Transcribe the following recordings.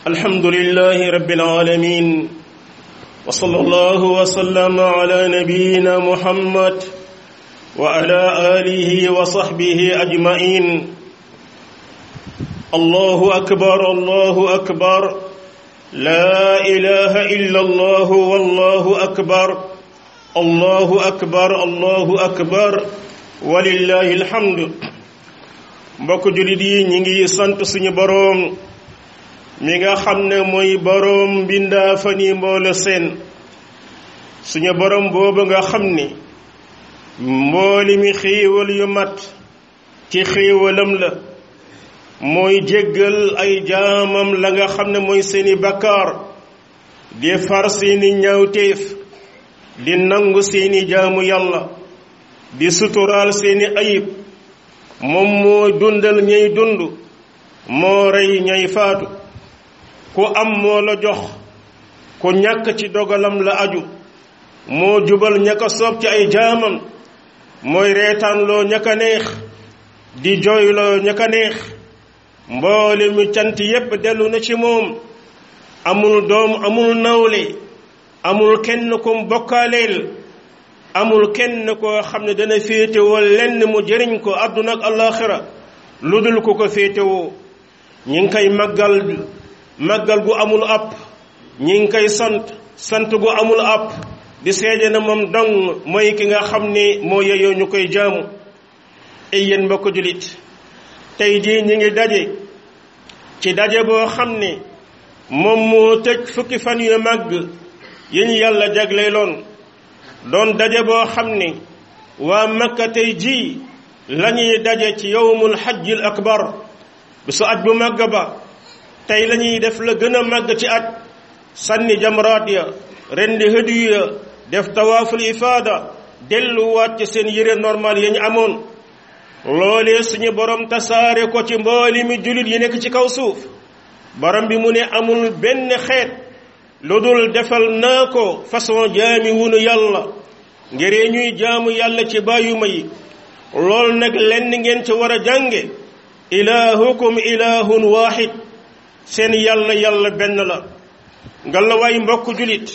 الحمد لله رب العالمين وصلى الله وسلم على نبينا محمد وعلى آله وصحبه أجمعين الله أكبر الله أكبر لا إله إلا الله والله أكبر الله أكبر الله أكبر ولله الحمد mbokk julit yi ñi ngi sant suñu boroom mi nga xam ne mooy boroom mbindaa fani mboole seen suñu boroom boobu nga xam ni mbooli mi xéewal yu mat ci xéewalam la mooy jéggal ay jaamam la nga xam ne mooy seeni bakkaar di far seeni ñaawteef di nangu seeni jaamu yàlla di suturaal seeni ayib moom moo dundal ñay dund moo rey ñay faatu ku am moo la jox ku ñàkk ci dogalam la aju moo jubal ña ko soob ci ay jaamam mooy reetaanloo ña ko neex di jooyloo ña ko neex mboole mi cant yépp dellu na ci moom amul doom amul nawle amul kenn kum bokkaaleel amul kenn koo xam ne dana féetewoo lenn mu jëriñ ko àdduna ak alaxira lu dul ku ko féetewoo ñi ngi koy màggal gu amul app ñi ngi koy sant gu amul app di seede na moom dong mooy ki nga xam ne moo yeyoo ñu koy jaamu ay yéen mbokk julit tey jii ñi ngi daje ci daje boo xam ne moom moo tëj fukki fan yu màgg yi ñu yàlla jagleeloon doon daje boo xam ne waa Makka tey jii lañuy daje ci yawmul hajjil akbar bisu aj bu màgg ba tey lañuy def la gën a màgg ci aj sànni jamraat ya rendi hadiyu ya def tawaaful ifaada delluwaat ci seen yére normal ya ñu amoon loolee suñu borom tasaare ko ci mbooli mi jullit yi nekk ci kaw suuf borom bi mu ne amul benn xeet lu dul defal naa ko façon jaami wunu yàlla ngir ñuy jaamu yàlla ci bàyyuma yi loolu nag lenn ngeen ci war a jànge ilaahukum ilaahun waahid seen yàlla benn la ngalla waay mbokk julit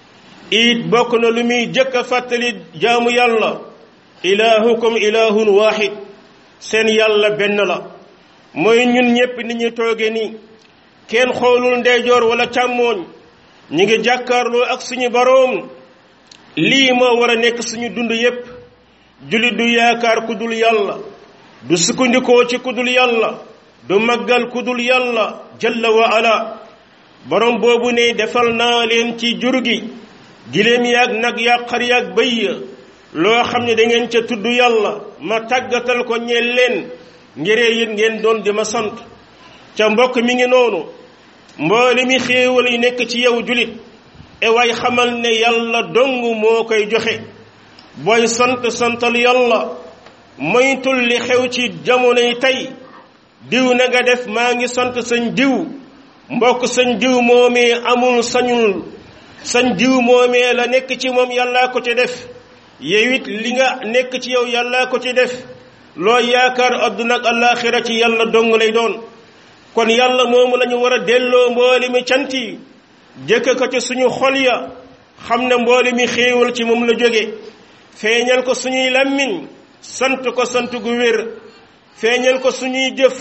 it bokk na lu muy jëkk a fàttali jaamu yàlla ilaahukum ilaahun waahid seen yàlla benn la mooy ñun ñépp ni ñu tooge ni kenn xoolul ndeyjoor wala càmmooñ ñi ngi jàkkaarloo ak suñu boroom lii moo war a nekk suñu dund yépp jullit du yaakaar ku dul yàlla du sukkandikoo ci ku dul yàlla du màggal ku dul yàlla jalla wa ala boroom boobu ne defal naa leen ci jur gi giléem yaag nag yaag xar yaag bëy ya loo xam ne da ngeen ca tudd yàlla ma tàggatal ko ñeel leen ngiree yit ngeen doon di ma sant ca mbokk mi ngi noonu mboole mi xéewal yi nekk ci yow julit e way xamal ne yàlla dong moo koy joxe booy santal yàlla moytul li xew ci jamonoy tey diw na nga def maa ngi sant sañ diw mbokk sañ diw moomee amul sañul sañ diw moomee la nekk ci moom yàllaa ko ci def yow it li nga nekk ci yow yàllaa ko ci def loo yaakaar adduna ak alaxira ci yàlla dong lay doon kon yàlla moomu lañu war a delloo mbooli mi cant yi jëkk ko ci suñu xol ya xam ne mbooli mi xéewal ci moom la jóge feeñal ko suñuy làmmiñ sant ko sant gu wér feeñal ko suñuy jëf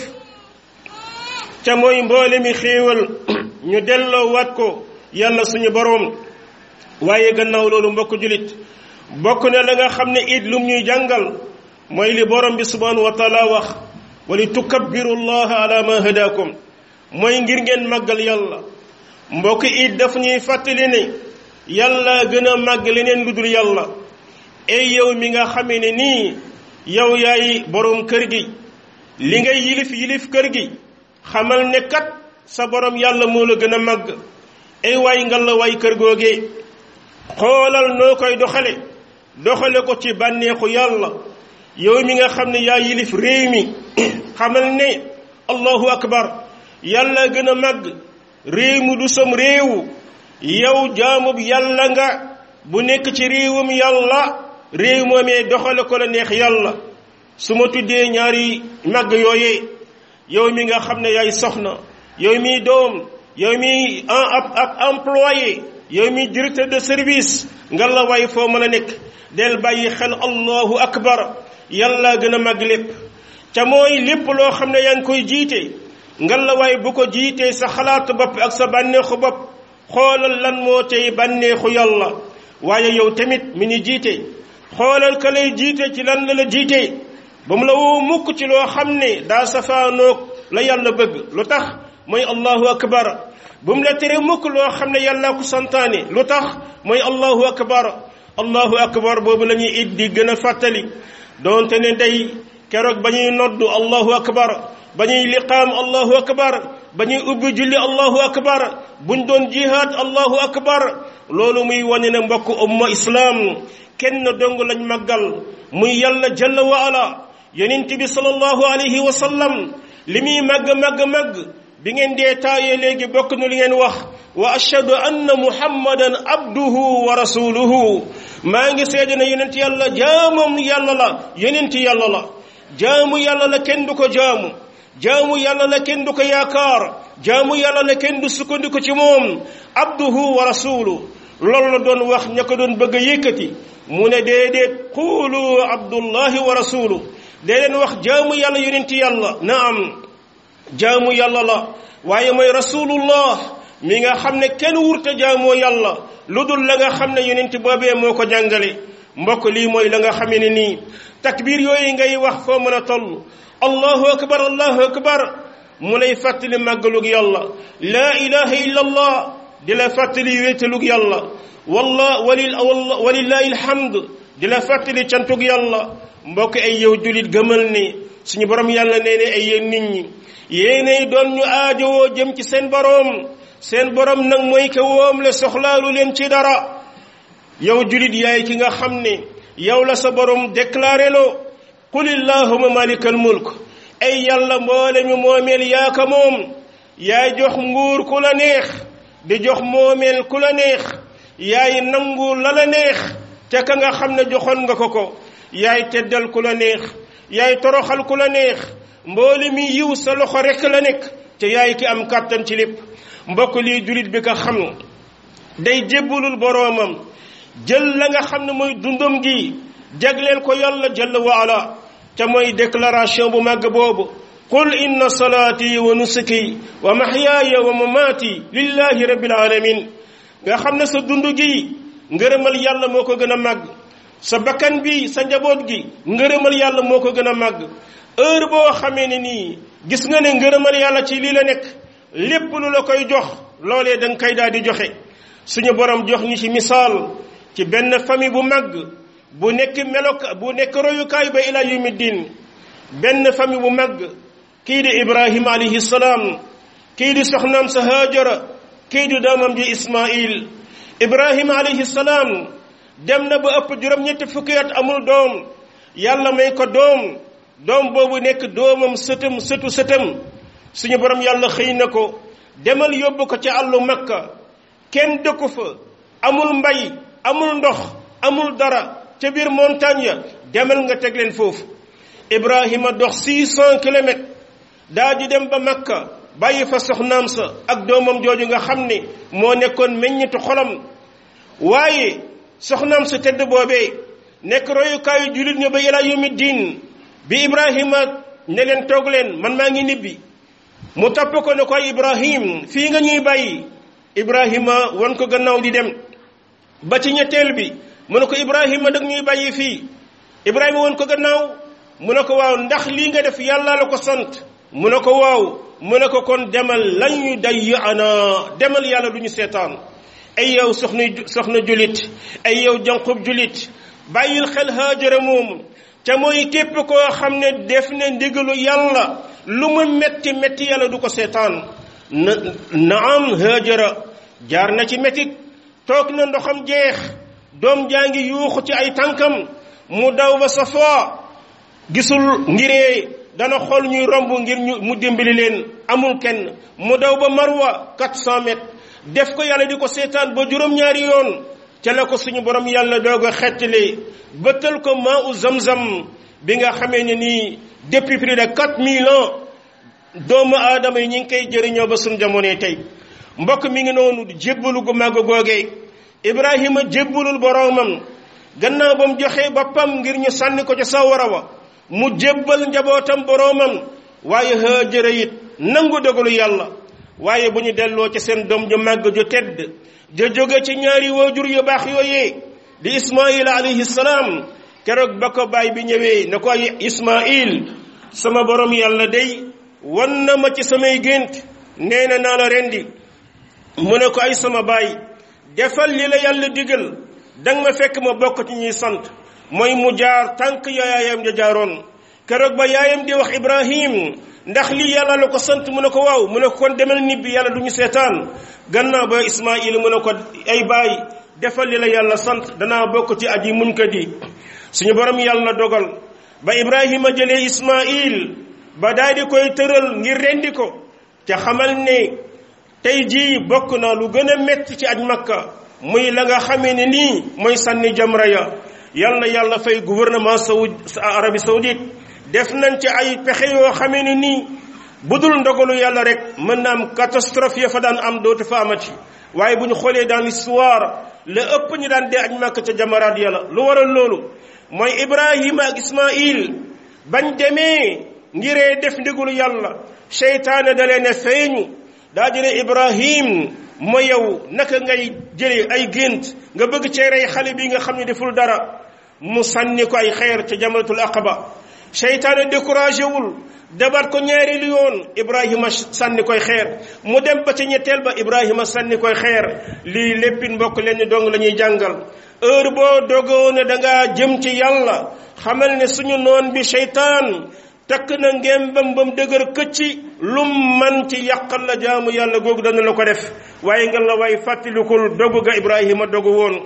ca mooy mbooli mi xéewal ñu delloo waat ko yàlla suñu boroom waaye gannaaw loolu mbokk julit bokk na la nga xam ne it lum ñuy jàngal mooy li borom bi subhanahu wa taala wax wali tukabbiru llaha ala ma hadakum mooy ngir ngeen màggal yàlla mbokk it daf ñuy fàttali ne yàlla gën a màgg leneen lu dul yàlla ey yow mi nga xamee ne nii yow yaay borom kër gi li ngay yilif kër gi xamal ne kat sa borom yàlla moo la gën a màgg ey waay nga la waay kër googee xoolal noo koy doxale ko ci bànneexu yàlla yow mi nga xam ne yaa yilif réew mi xamal ne allahu akbar yàlla gën a màgg réew mi du sam réewu yow jaamub yàlla nga bu nekk ci réewum yàlla réew moomee doxale ko la neex yàlla su ma tuddee ñaari màgg yooyee yow mi nga xam ne yaay soxna yow mi doom yow mi ab employé yow mi directeur de service nga la way foo mën a nekk del bàyyi xel allahu akbar yàlla gën a màgg lépp ca mooy lépp loo xam ne yaa ngi koy jiite nga la way bu ko jiitee sa xalaatu bopp ak sa bànneexu bopp xoolal lan moo tey bànneexu yàlla waaye yow tamit mi ni jiite xoolal ka lay jiite ci lan la jiite ba mu la woo mukk ci loo xam ne daa safaanoog la yàlla bëgg lu tax mooy allahu akbar bu mu la tere mukk loo xam ne yàlla ko santaane lu tax mooy allahu akbar boobu la ñuy it di gën a fàttali doonte ne day keroog ba ñuy noddu allahu akbar ba ñuy liqaam allahu akbar ba ñuy ubbi julli allahu akbar buñ doon jihaad allahu akbar loolu muy wane ne mbokk umma islaam kenn dong lañ màggal muy yàlla jalla wa ala yonent bi sallallahu alayhi wa sallam li muy màgg bi ngeen dee taayee léegi bokk nu li ngeen wax wa ashhadu anna muhammadan abduhu wa rasuluhu maa ngi seede ne yonent yàlla jaamam yàlla la yonent yàlla la jaamu yàlla la kenn du ko jaamu yàlla la kenn du ko yaakaar jaamu yàlla la kenn du sukkandiku ci moom abduhu wa rasuluhu loolu la doon wax ña ko doon bëgg a yëkkati mu ne déedéet quulu abdullahi wa rasuluhu dee leen wax jaamu yàlla yonent yàlla naam jaamu yàlla la waaye mooy rasulullah mi nga xam ne kenn wurta jaamoo yàlla lu dul la nga xam ne yonent boobee moo ko jàngale mbokk lii mooy la nga xamee ne nii takbir yooyu ngay wax foo mën a toll allahu akbar mu lay fàttali màggalug yàlla laa ilaha illa allah di la fàttali wéetalug yàlla walillahi alhamd di la fàttali cantug yàlla mbokk ay yow julit gëmal ne suñu borom yàlla nee ne ay yéen nit ñi yéenay doon ñu aajowoo jëm ci seen borom nag mooy ke woom le soxlaalu leen ci dara yow julit yaay ki nga xam ne yow la sa borom déclaré loo qul illahuma malikal mulk ay yàlla mboole mi moomeel yaa ka moom yaay jox nguur ku la neex di jox moomeel ku la neex yaay nangu la la neex te ka nga xam ne joxoon nga ko yaay teddal ku la neex yaay toroxal ku la neex mboole mi yiw sa loxo rekk la nekk te yaay ki am kàttan ci lépp mbokk lii julit bi ka xam day jébbulul boroomam jël la nga xam ne mooy dundam gi jagleel ko yàlla jalla wa ala te mooy déclaration bu màgg boobu qul inna salaati wa nusuki wa mahyaaya wa mamaati lillahi rabbil alamin nga xam ne sa dund gi ngërëmal yàlla moo ko gën a màgg sa bakkan bi sa njaboot gi ngërëmal yàlla moo ko gën a màgg heure boo xamee ne nii gis nga ne ngërëmal yàlla ci lii la nekk lépp lu la koy jox loolee da nga koy daal di joxe suñu borom jox ñu ci misaal ci benn famille bu màgg bu nekk royukaay ba ila yawmi diin benn famille bu màgg kii di Ibrahima alayhi salaam kii di soxnaam sa Haajara kii di doomam ji Ismaïl Ibrahima alayhi salaam dem na ba ëpp juróom-ñetti fukki at amul doom yàlla may ko doom boobu nekk doomam sëtam suñu borom yàlla xëy na ko demal yóbbu ko ci àllu Makka kenn dëkku fa amul mbay amul ndox amul dara ca biir montagne ya demal nga teg leen foofu Ibrahima dox 600 kilomètres daa di dem ba Makka bàyyi fa soxnaam sa ak doomam jooju nga xam ne moo nekkoon meññitu xolam waaye soxnaam sa tedd boobee nekk royukaayu jullit ñu ba ila yawmi diin bi Ibrahima ne leen toog leen man maa ngi nibbi mu topp ko ne koy Ibrahim fii nga ñuy bàyyi Ibrahima wan ko gannaaw di dem ba ci ñetteel bi mu ne ko Ibrahima dag ñuy bàyyi fii Ibrahima wan ko gannaaw mu ne ko waaw ndax lii nga def yàlla la ko sant mu ne ko waaw mu ne ko kon demal lan ñu dayyaana demal yàlla du ñu seetaan ay yow soxna julit ay yow janqub julit bàyyil xel Haajara moomu ca mooy képp koo xam ne def ne ndigalu yàlla lu mu metti metti yàlla du ko seetaan naam Haajara jaar na ci metit toog na ndoxam jeex doom jaa ngi yuuxu ci ay tànkam mu daw ba Safa gisul ngiree dana xool ñuy romb ngir mu dimbali leen amul kenn mu daw ba Marwa 400 mètres def ko yàlla di ko seetaan ba juróom-ñaari yoon ca la ko suñu borom yàlla doog a xettali bëttal ko maa u Zamzam bi nga xamee ne nii depuis plus de 4000 ans doomu aadama yi ñu ngi koy jëriñoo ba suñu jamonoy tey mbokk mi ngi noonu jébbalu gu màgg googee Ibrahima jébbalul boroomam gannaaw ba mu joxee boppam ngir ñu sànni ko ca sawara wa mu jébbal njabootam boroomam waaye Haajara it nangu dogalu yàlla waaye bu ñu delloo ci seen doom ju màgg ju tedd ja jóge ci ñaari waajur yu baax yooyee di Ismaïl alayhi salaam keroog ba ko baay bi ñëwee ne ko ay Ismaïl sama borom yàlla day wan na ma ci samay gént nee na naa la rendi mu ne ko ay sama baay defal li la yàlla digal danga ma fekk ma bokk ci ñuy sant mooy mu jaar tànk yaayam ja jaaroon keroog ba yaayam di wax Ibrahim ndax lii yàlla la ko sant mu ne ko waaw mu ne ko kon demal nibbi yàlla du ñu seetaan gannaaw ba Ismaïl mu ne ko ay baay defal li la yàlla sant danaa bokk ci aji muñkat yi suñu borom yàlla dogal ba Ibrahima jëlee Ismaïl ba daal di koy tëral ngir rendi ko ca xamal ne tey jii bokk na lu gën a metti ci aj Makka muy la nga xamee ne nii mooy sànni jamra ya yal na yàlla fay gouvernement Arabie Saoudite def nañ ci ay pexe yoo xamee ne nii budul ndogalu yàlla rek mën na am catastrophe ya fa daan am dootu fa amati waaye bu ñu xoolee dans l'histoire la ëpp ñu daan dee aj Makka ca jamaraat yàlla lu waral loolu mooy Ibrahima ak Ismaïl bañ demee ngiree def ndigalu yàlla seytaane da leen a feeñu daa jële Ibrahim ma yow naka ngay jëlee ay gént nga bëgg cee rey xale bi nga xam ne deful dara mu sànni ko ay xeer ca jamratul aqaba seytaane découragé wul dabat ko ñaareelu yoon Ibrahima sànni koy xeer mu dem ba ca ñetteel ba Ibrahima sànni koy xeer lii léppin mbokk leen dong la ñuy jàngal heure boo dogoo ne da ngaa jëm ci yàlla xamal ne suñu noon bi seytaan takk na ngembam bam dëgër këcci lum man ci yàqal la jaamu yàlla googu dana la ko def waaye nga la way fàttalikul dogu ga Ibrahima dogu woon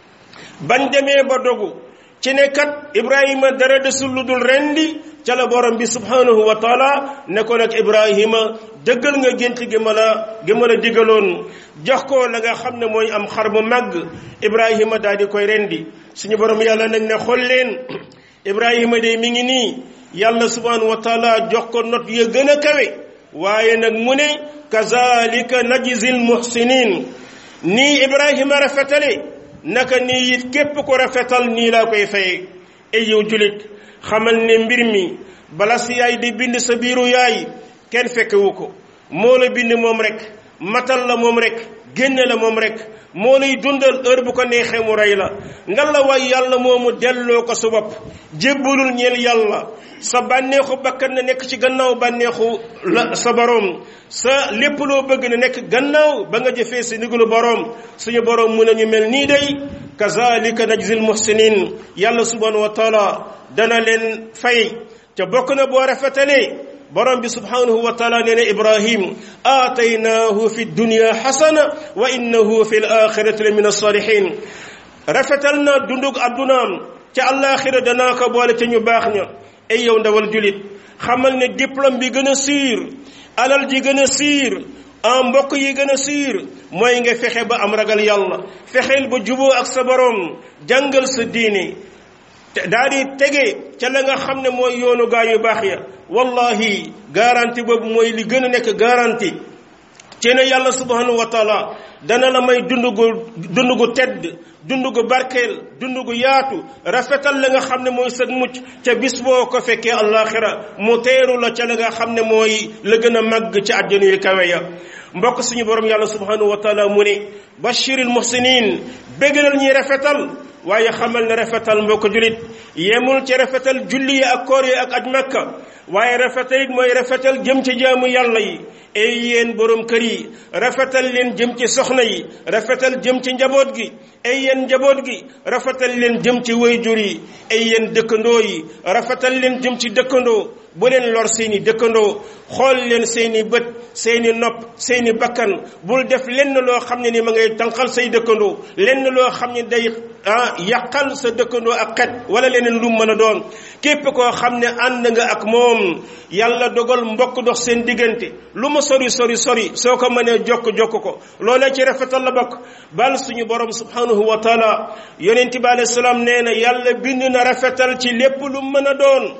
bañ demee ba dogu ci ne kat Ibrahima dara desul lu dul rendi ca la borom bi subhanahu wa taala ne ko nag Ibrahima dëggal nga gént gi ma la digaloon jox ko la nga xam ne mooy am xar mu màgg Ibrahima daal di koy rendi suñu borom yàlla nag ne xool leen Ibrahima de mi ngi nii yàlla subhanahu wa taala jox ko not ya gën a kawe waaye nag mu ne kazalika najzil muhsinin nii Ibrahima rafetale naka nii it képp ko rafetal nii laa koy faye ay yow julit xamal ne mbir mi bala si yaay di bind sa biiru yaay kenn fekkewu ko moo la bind moom rek matal la moom rek génne la moom rek moo lay dundal heure bu ko neexee mu rey la nga la waay yàlla moomu delloo ko sa bopp jébbalul ñeel yàlla sa bànneexu bakkan na nekk ci gannaaw bànneexu la sa boroom sa lépp loo bëgg na nekk gannaaw ba nga jëfee sa ndigalu boroom suñu boroom mu nañu mel nii day kazalika najzil muhsinin yàlla subhanahu wa taala dana leen fay ca bokk na boo rafetalee borom bi subhanahu wa taala nee na Ibrahim aataynaahu fi dunya xasana wa innahu fi l axirati la min alsalihin rafetal na dundug addunaam ca àllaaxira danaa ko boole ca ñu baax ña ay yow ndawal julit xamal ne diplôme bi gën a siir alal ji gën a siir mbokk yi gën a siir mooy nga fexe ba am ragal yàlla fexeel ba juboo ak sa borom jàngal sa diine daa di tege ca la nga xam ne mooy yoonu gaa yu baax ya wallahi garanti boobu mooy li gën a nekk garanti ci ne yàlla subhanahu wa taala dana la may dund gu tedd dund gu barkeel dund gu yaatu rafetal la nga xam ne mooy sag mucc ca bis boo ko fekkee àllaaxira mu teeru la ca la nga xam ne mooy la gën a màgg ci àjjana yu kawe ya mbokk suñu borom yàlla subhanahu wa taala mu ne bashiril muhsinin bégalal ñuy rafetal waaye xamal ne rafetal mbokk julit yemul ci rafetal julli yi ak koor yi ak aj makka waaye rafetal it mooy rafetal jëm ci jaamu yàlla yi ay yéen borom kër yi rafetal leen jëm ci soxna yi rafetal jëm ci njaboot gi ay yéen njaboot gi rafetal leen jëm ci wayjur yi ay yéen dëkkandoo yi rafetal leen jëm ci dëkkandoo bu leen lor seeni dëkkandoo xool leen seeni bët seeni nopp seeni bakkan bul def lenn loo xam ne ni ma ngay tànqal say dëkkandoo lenn loo xam ne day yàqal sa dëkkandoo ak xet wala leneen lu mën a doon képp koo xam ne ànd nga ak moom yàlla dogal mbokk dox seen diggante lu ma sori soo ko mënee jokk ko loolee ci rafetal la bokk bal suñu borom subhanahu wa taala yonent bi alayhi salaam nee na yàlla bind na rafetal ci lépp lu mën a doon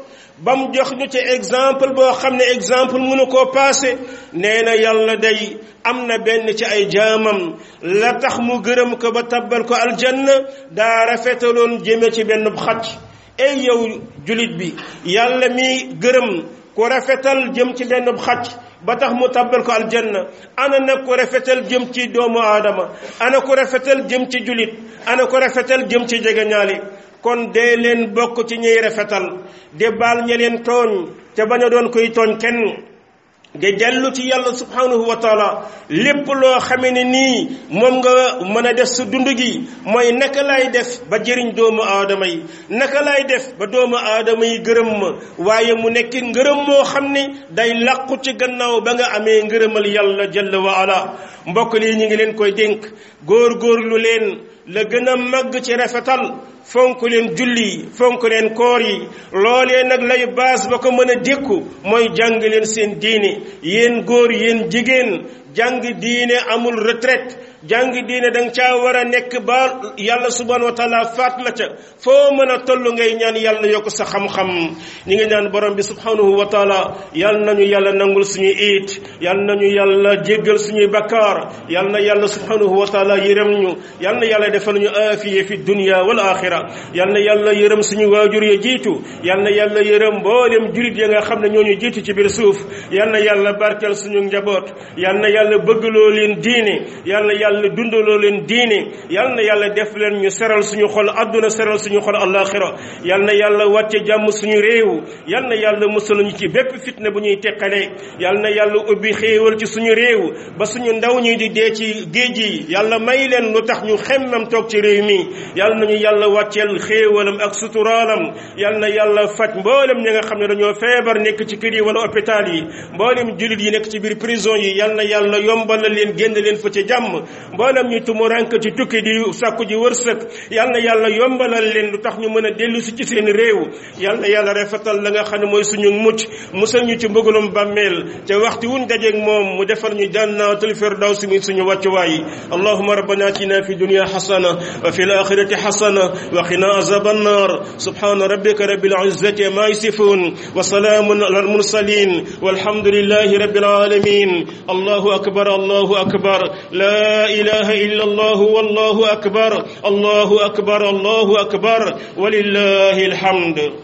ba mu jox ñu ci exemple boo xam ne exemple mënu koo passé nee na yàlla day am na benn ci ay jaamam la tax mu gërëm ko ba tabbal ko aljanna daa rafetaloon jëme ci benn xaj ey yow julit bi yàlla mi gërëm ku rafetal jëm ci benn xaj ba tax mu tabbal ko aljanna ana nag ku rafetal jëm ci doomu aadama ana ku rafetal jëm ci julit ana ku rafetal jëm ci jegeñaali kon dee leen bokk ci ñuy rafetal de baal ña leen tooñ te bañ a doon koy tooñ kenn de dellu ci yàlla subhanahu wa taala lépp loo xamee ne nii moom nga mën a def sa dund gi mooy naka lay def ba jëriñ doomu aadama yi naka lay def ba doomu aadama yi gërëm ma waaye mu nekk ngërëm moo xam ne day làqu ci gannaaw ba nga amee ngërëmal yàlla jalla wa ala mbokk lii ñu ngi leen koy dénk góor-góorlu leen la gën a màgg ci rafetal fonk leen julli fonk leen koor yi loolee nag lay baas ba ko mën a dékku mooy jàng leen seen diine yéen góor yéen jigéen jàng diine amul retraite jàng diine da nga caa war a nekk ba yàlla subhanahu wa taala faat la ca foo mën a toll ngay ñaan yàlla yokk sa xam-xam ñi ngi ñaan borom bi subhanahu wa taala yal nañu yàlla nangul suñuy iit yal nañu yàlla jéggal suñuy bakkaar yal na yàlla subhanahu wa taala yërëm ñu yal na yàlla defal ñu aafiya fi dunya wal axira yal na yàlla yërëm suñu waajur ya jiitu yal na yàlla yërëm mboolem julit ya nga xam ne ñoo ñu jiitu ci biir suuf yal na yàlla barkeel suñu njaboot yal na yàlla bëggloo leen diine yal na yàlla dundaloo leen diine yal na yàlla def leen ñu seral suñu xol adduna seral suñu xol alaxira yal na yàlla wàcce jàmm suñu réew yal na yàlla musal ñu ci bépp fitna bu ñuy teqale yal na yàlla ubbi xéewal ci suñu réew ba suñu ndaw ñi di dee ci géej gi yàlla may leen lu tax ñu xemmam toog ci réew mi yal nañu yàlla wàcceel xéewalam ak suturaalam yal na yàlla faj mboolem ñi nga xam ne dañoo feebar nekk ci kër yi wala hôpital yi mboolem jullit yi nekk ci biir prison yi yal na yàlla yombal leen génn leen fa ci jàmm mboolem ñu tumurank ci tukki di sàkku ji wërsëg yal na yàlla yombalal leen lu tax ñu mën a dellu si ci seen réew yal na yàlla rafetal la nga xam ne mooy suñu mucc musal ñu ci mbëggalum bàmmeel te waxtu wuñ dajeeg moom mu defal ñu jannatul firdaws mi suñu wàccuwaay allahumma rabbana atina fi dunya hasana wa fil akhirati hasana wa qina azaban nar subhana rabbika rabbil izzati ma yasifun wa salamun alal mursalin walhamdulillahi rabbil alamin allahu akbar allahu akbar la ilaha illa allah wallahu akbar allahu akbar allahu akbar walillahi alhamd